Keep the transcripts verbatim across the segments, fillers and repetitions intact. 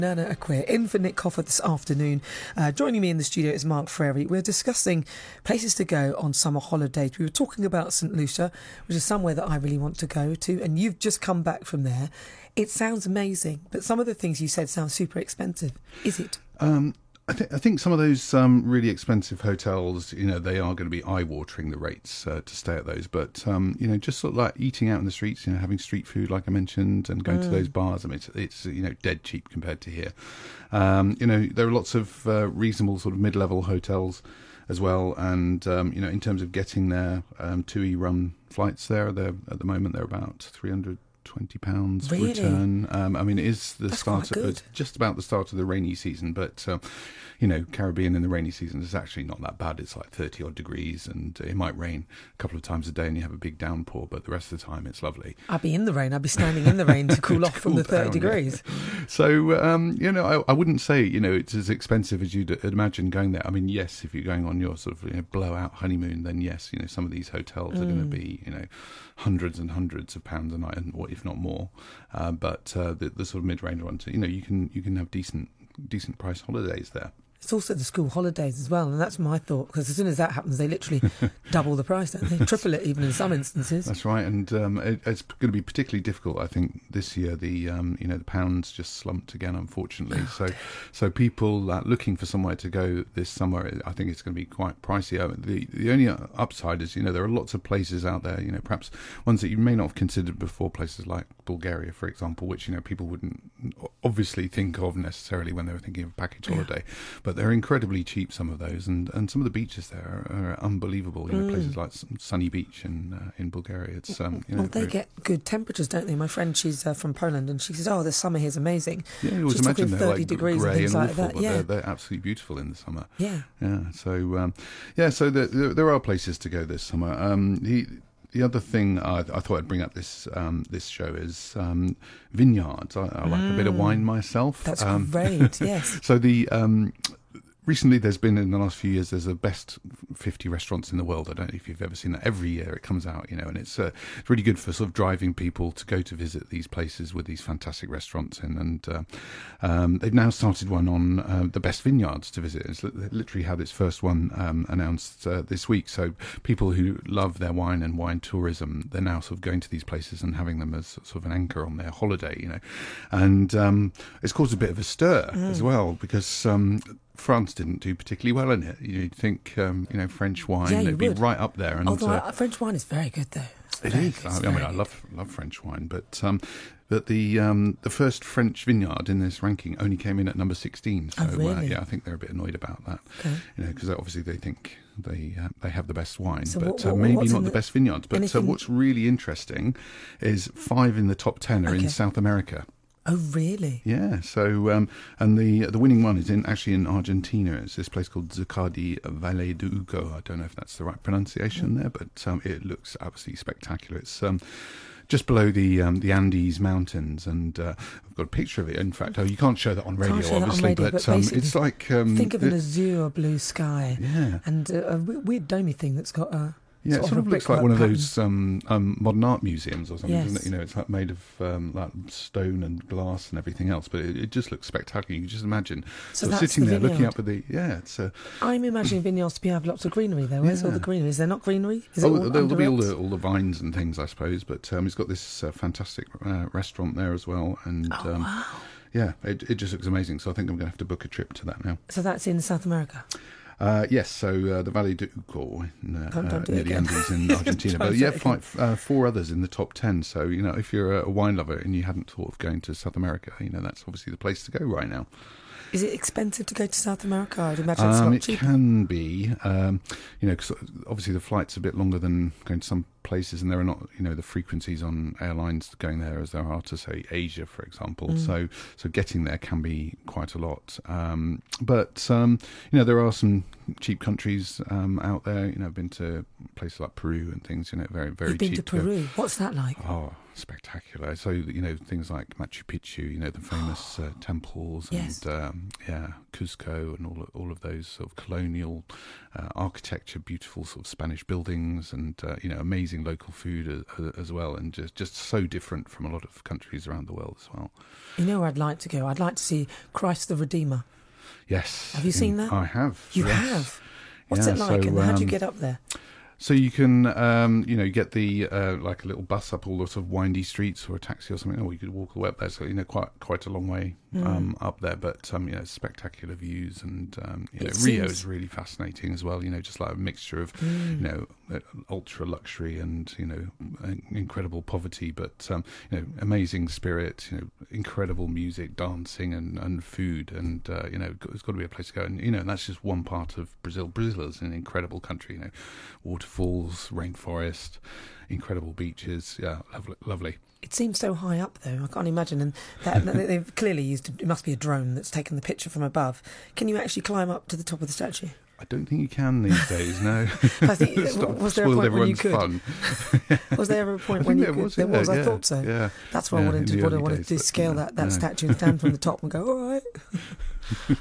Nana Acquia in for Nick Coffer this afternoon. Uh, joining me in the studio is Mark Frary. We're discussing places to go on summer holidays. We were talking about Saint Lucia, which is somewhere that I really want to go to, and you've just come back from there. It sounds amazing, but some of the things you said sound super expensive. Is it? Um, I, th- I think some of those um, really expensive hotels, you know, they are going to be eye-watering, the rates uh, to stay at those. But, um, you know, just sort of like eating out in the streets, you know, having street food, like I mentioned, and going mm. to those bars, I mean, it's, it's, you know, dead cheap compared to here. Um, you know, there are lots of uh, reasonable sort of mid-level hotels as well. And, um, you know, in terms of getting there, um, T U I run flights there, they're, at the moment, they're about three hundred twenty pounds really? return. Um, I mean, it is the That's start of it's just about the start of the rainy season, but uh, you know, Caribbean in the rainy season is actually not that bad. It's like thirty odd degrees, and it might rain a couple of times a day, and you have a big downpour. But the rest of the time, it's lovely. I'd be in the rain. I'd be standing in the rain to cool off from cool the thirty down, degrees. Yeah. So um, you know, I, I wouldn't say you know it's as expensive as you'd imagine going there. I mean, yes, if you're going on your sort of you know, blowout honeymoon, then yes, you know, some of these hotels mm. are going to be you know hundreds and hundreds of pounds a night, and if not more. Uh, but uh, the, the sort of mid-range ones, you know, you can you can have decent decent price holidays there. It's also the school holidays as well, and that's my thought, because as soon as that happens, they literally double the price, don't they? Triple it even in some instances. That's right, and um, it, it's going to be particularly difficult, I think, this year. The um, you know the pound's just slumped again, unfortunately. Oh, so, so people uh, looking for somewhere to go this summer, I think it's going to be quite pricey. Uh, the the only upside is you know there are lots of places out there, you know, perhaps ones that you may not have considered before, places like Bulgaria, for example, which you know people wouldn't obviously think of necessarily when they were thinking of a package yeah. holiday, but they're incredibly cheap, some of those, and, and some of the beaches there are, are unbelievable. You know, mm. places like Sunny Beach in uh, in Bulgaria. It's um, you know, well, they very... get good temperatures, don't they? My friend, she's uh, from Poland, and she says, "Oh, the summer here's amazing." Yeah, you always she's imagine talking they're thirty like degrees and things and like awful, that. But yeah, they're, they're absolutely beautiful in the summer. Yeah, yeah. So um, yeah, so the, the, there are places to go this summer. Um, the The other thing I, I thought I'd bring up this um, this show is um, vineyards. I, I like mm. a bit of wine myself. That's um, great. Yes. So the um, recently there's been in the last few years there's a best fifty restaurants in the world. I don't know if you've ever seen that. Every year it comes out, you know, and it's uh, it's really good for sort of driving people to go to visit these places with these fantastic restaurants in. And uh, um, they've now started one on uh, the best vineyards to visit. It's literally had its first one um, announced uh, this week. So people who love their wine and wine tourism, they're now sort of going to these places and having them as sort of an anchor on their holiday, you know. And um, it's caused a bit of a stir mm. as well, because um, France didn't do particularly well in it. You'd think, um, you know, French wine, yeah, they'd be would. right up there. And Although uh, French wine is very good, though. It's it very is. good. I, I mean, I love love French wine, but um, but the um, the first French vineyard in this ranking only came in at number sixteen. So oh, really? uh, yeah, I think they're a bit annoyed about that. Okay. You know, because obviously they think they uh, they have the best wine, so but what, uh, what, maybe not the, the best vineyards. But anything... uh, what's really interesting is five in the top ten are okay. in South America. Oh, really? Yeah. So, um, and the the winning one is in actually in Argentina. It's this place called Zuccardi Valle de Uco. I don't know if that's the right pronunciation mm. there, but um, it looks absolutely spectacular. It's um, just below the um, the Andes Mountains, and uh, I've got a picture of it. In fact, oh, you can't show that on radio, show obviously, on radio, but, but um, it's like um, think of the, an azure blue sky, yeah, and uh, a weird domey thing that's got a. Yeah, sort it sort of, of looks like one pattern. of those um, um, modern art museums or something, yes. doesn't it? You know, it's like made of um, like stone and glass and everything else, but it, it just looks spectacular. You can just imagine so sort of that's sitting the there vineyard. looking up at the yeah. It's a, I'm imagining vineyards to be have lots of greenery though. Where's yeah. all the greenery? Is there not greenery? Is oh, it all there'll under be all wraps? the all the vines and things, I suppose. But um, it's got this uh, fantastic uh, restaurant there as well, and oh, um, wow. yeah, it it just looks amazing. So I think I'm going to have to book a trip to that now. So that's in South America. Uh, yes, so uh, the Valle de Uco in, uh, don't, don't uh, near the Andes in Argentina. But yeah, like, uh, four others in the top ten. So, you know, if you're a wine lover and you hadn't thought of going to South America, you know, that's obviously the place to go right now. Is it expensive to go to South America? I'd imagine it's um, a lot it cheaper. It can be, um, you know, because obviously the flight's a bit longer than going to some places, and there are not, you know, the frequencies on airlines going there as there are to, say, Asia, for example. Mm. So, so getting there can be quite a lot. Um, but um, you know, there are some cheap countries um, out there. You know, I've been to places like Peru and things. You know, very very You've cheap. been to Peru. What's that like? Oh, spectacular. So, you know, things like Machu Picchu, you know, the famous uh, temples, yes. and um, yeah, Cusco, and all all of those sort of colonial uh, architecture, beautiful sort of Spanish buildings, and uh, you know, amazing amazing local food as, as well, and just just so different from a lot of countries around the world as well. You know where I'd like to go? I'd like to see Christ the Redeemer. Yes. Have you seen that? I have. You yes. have? What's yeah, it like? so, And how do you um, get up there? So you can, um, you know, get the uh, like a little bus up all the sort of windy streets, or a taxi or something, or you could walk away up there. So you know, quite quite a long way um, mm. up there, but um, you know, spectacular views, and um, you know, it Rio seems... is really fascinating as well. You know, just like a mixture of mm. you know, ultra luxury and you know, incredible poverty, but um, you know, amazing spirit. You know, incredible music, dancing, and, and food, and uh, you know, it's got to be a place to go. And you know, and that's just one part of Brazil. Brazil is an incredible country. You know, water. Falls, rainforest, incredible beaches. Yeah, lovely. lovely. It seems so high up, though. I can't imagine. And that, they've clearly used. It must be a drone that's taken the picture from above. Can you actually climb up to the top of the statue? I don't think you can these days. No. I think was there a point when you could? Fun. Was there ever a point when you could? Was, there yeah, was. yeah, I thought so. Yeah. That's what yeah, I wanted to. What I wanted days, to do: scale no, that that no. statue and stand from the top and go. All right.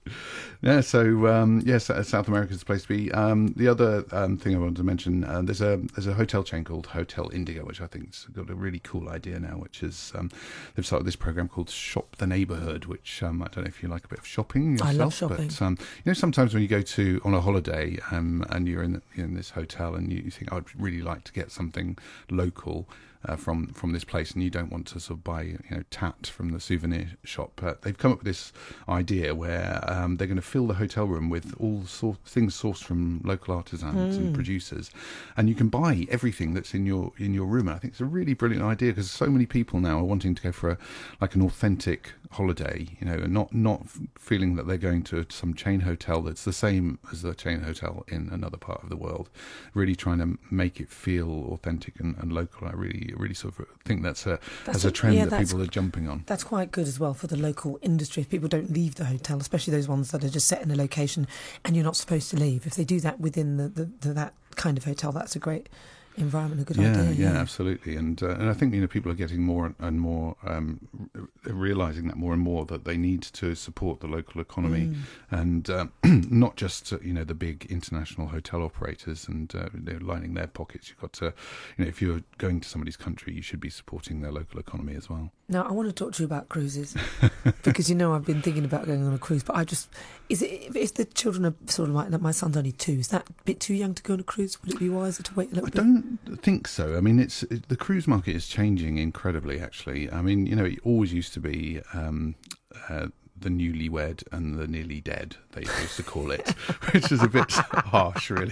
Yeah, so um, yes, South America is the place to be. Um, the other um, thing I wanted to mention, uh, there's a there's a hotel chain called Hotel Indigo, which I think's got a really cool idea now. Which is um, they've started this program called Shop the Neighborhood, which um, I don't know if you like a bit of shopping yourself. I love shopping. But um, you know, sometimes when you go to on a holiday um, and you're in you're in this hotel and you, you think I'd really like to get something local. Uh, from from this place, and you don't want to sort of buy you know tat from the souvenir shop. Uh, they've come up with this idea where um, they're going to fill the hotel room with all sort things sourced from local artisans mm. and producers, and you can buy everything that's in your in your room. And I think it's a really brilliant idea because so many people now are wanting to go for a like an authentic holiday, you know, and not not feeling that they're going to some chain hotel that's the same as the chain hotel in another part of the world. Really trying to make it feel authentic and, and local. I really. really sort of think that's a that's as a trend a, yeah, that people are jumping on. That's quite good as well for the local industry. If people don't leave the hotel, especially those ones that are just set in a location and you're not supposed to leave, if they do that within the, the, the that kind of hotel, that's a great environment, a good yeah, idea. Yeah, yeah, absolutely. And uh, and I think you know people are getting more and more um, realising that more and more that they need to support the local economy mm. and uh, not just uh, you know the big international hotel operators and uh, they're lining their pockets. You've got to you know if you're going to somebody's country, you should be supporting their local economy as well. Now I want to talk to you about cruises because you know I've been thinking about going on a cruise, but I just is it if the children are sort of like my son's only two, is that a bit too young to go on a cruise? Would it be wiser to wait a little I bit? don't think so. I mean, it's it, the cruise market is changing incredibly. Actually, I mean, you know, it always used to be um, uh, the newlywed and the nearly dead. They used to call it, which is a bit harsh, really.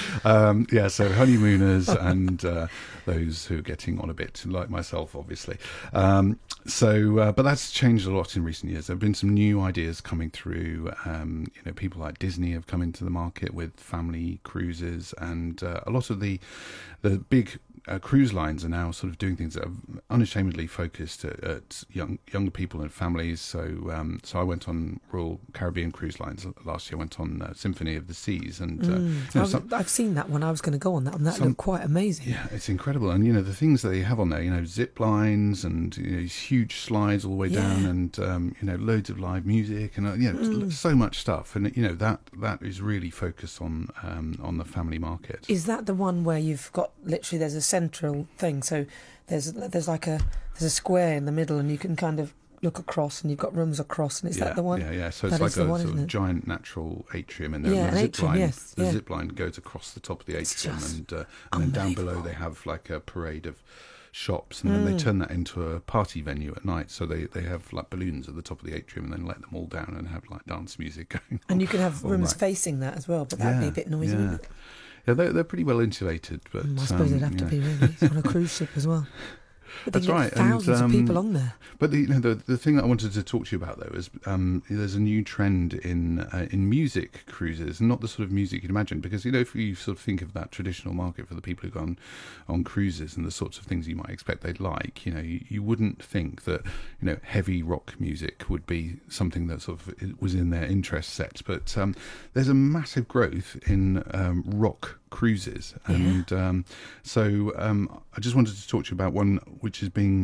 Um, yeah, so honeymooners and uh, those who are getting on a bit, like myself, obviously. Um, so, uh, but that's changed a lot in recent years. There have been some new ideas coming through. Um, you know, people like Disney have come into the market with family cruises, and uh, a lot of the the big uh, cruise lines are now sort of doing things that are unashamedly focused at, at young younger people and families. So, um, so I went on Royal Caribbean Cruise Lines last year. I went on uh, Symphony of the Seas, and uh, mm. you know, I've, some, I've seen that one. I was going to go on that, and that some, looked quite amazing. Yeah, it's incredible. And you know the things that they have on there. You know, zip lines and you know, these huge slides all the way yeah. down, and um, you know, loads of live music, and uh, you know, mm. so much stuff. And you know that that is really focused on um, on the family market. Is that the one where you've got literally there's a central thing? So there's there's like a there's a square in the middle, and you can kind of look across, and you've got rooms across, and is yeah, that the one? Yeah, yeah. So it's that like a one, sort of giant natural atrium in there. Yeah, and the an zip atrium, line, yes. The yeah. zip line goes across the top of the It's atrium, just and, uh, and then down below they have like a parade of shops, and mm. then they turn that into a party venue at night. So they, they have like balloons at the top of the atrium, and then let them all down and have like dance music going on. And you can have rooms night. facing that as well, but that'd yeah, be a bit noisy, yeah. wouldn't it? Yeah, they're, they're pretty well insulated. But mm, I suppose um, they'd have yeah. to be, really. It's on a cruise ship as well. But That's they get right. Thousands and, um, of people on there. But the, you know, the the thing that I wanted to talk to you about though is um, there's a new trend in uh, in music cruises, not the sort of music you'd imagine, because you know if you sort of think of that traditional market for the people who go on on cruises and the sorts of things you might expect they'd like, you know, you, you wouldn't think that you know heavy rock music would be something that sort of was in their interest set. But um, there's a massive growth in um, rock cruises, and yeah. um, so um, I just wanted to talk to you about one which is being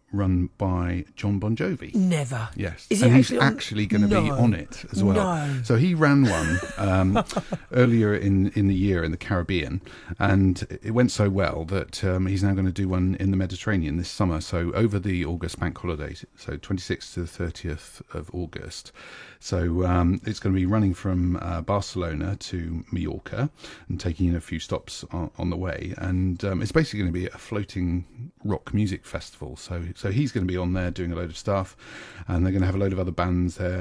run by John Bon Jovi. Never. Yes. Is he and actually he's on- actually going to No. be on it as well. No. So he ran one um, earlier in, in the year in the Caribbean, and it went so well that um, he's now going to do one in the Mediterranean this summer. So over the August bank holiday, so twenty-sixth to the thirtieth of August. So um, it's going to be running from uh, Barcelona to Mallorca and taking in a few stops on, on the way. And um, it's basically going to be a floating rock music festival. So so he's going to be on there doing a load of stuff, and they're going to have a load of other bands there.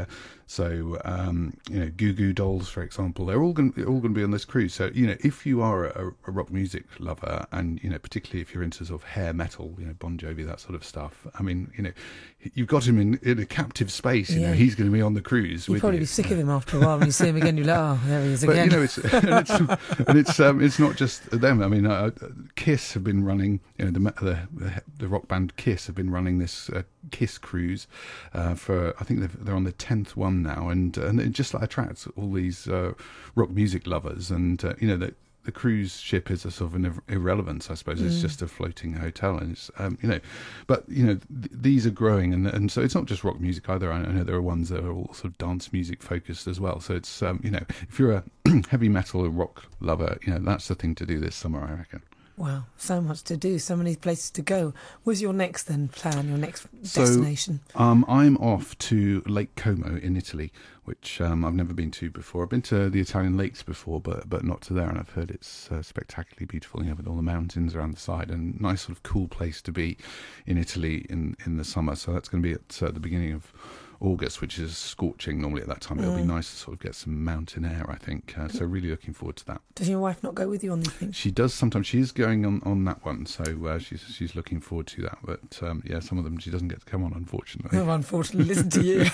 So um, you know, Goo Goo Dolls, for example, they're all going to, they're all going to be on this cruise. So you know, if you are a, a rock music lover, and you know, particularly if you're into sort of hair metal, you know, Bon Jovi, that sort of stuff. I mean, you know, you've got him in, in a captive space. You Yeah. know, he's going to be on the cruise. You'd with probably you. be sick of him after a while when you see him again. You're like, oh, there he is But again. you know, it's and it's and it's, um, it's not just them. I mean, uh, Kiss have been running. You know, the the, the, the rock band Kiss have been running this uh, Kiss cruise uh, for. I think they're on the tenth one now, and and it just like attracts all these uh, rock music lovers. And uh, you know, the the cruise ship is a sort of an ir- irrelevance, I suppose. It's Mm. just a floating hotel, and it's um, you know, but you know, th- these are growing, and and so it's not just rock music either. I know there are ones that are all sort of dance music focused as well. So it's um, you know, if you're a heavy metal or rock lover, you know, that's the thing to do this summer, I reckon. Wow, so much to do, so many places to go. Where's your next then plan, your next So, destination? Um, I'm off to Lake Como in Italy, which um, I've never been to before. I've been to the Italian lakes before, but but not to there, and I've heard it's uh, spectacularly beautiful, you know, with all the mountains around the side, and nice sort of cool place to be in Italy in, in the summer. So that's going to be at uh, the beginning of August, which is scorching normally at that time. It'll be Mm. nice to sort of get some mountain air, I think. Uh, so really looking forward to that. Does your wife not go with you on these things? She does sometimes. She is going on, on that one, so uh, she's she's looking forward to that. But um, yeah, some of them she doesn't get to come on, unfortunately. Oh, unfortunately, listen to you.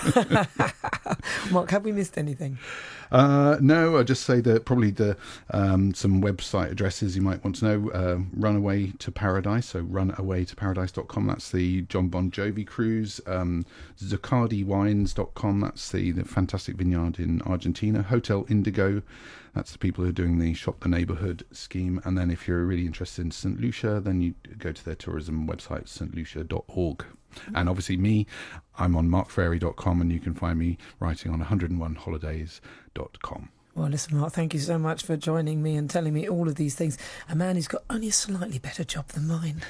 Mark, have we missed anything? Uh, no, I'll just say that probably the um, some website addresses you might want to know. Uh, Runaway to Paradise, so runaway to paradise dot com. That's the John Bon Jovi cruise. Um, Zuccardi Wines dot com. That's the, the fantastic vineyard in Argentina. Hotel Indigo. That's the people who are doing the Shop the Neighbourhood scheme. And then if you're really interested in Saint Lucia, then you go to their tourism website, st lucia dot org. And obviously me, I'm on mark frary dot com, and you can find me writing on one hundred and one holidays dot com. Well, listen, Mark, thank you so much for joining me and telling me all of these things. A man who's got only a slightly better job than mine.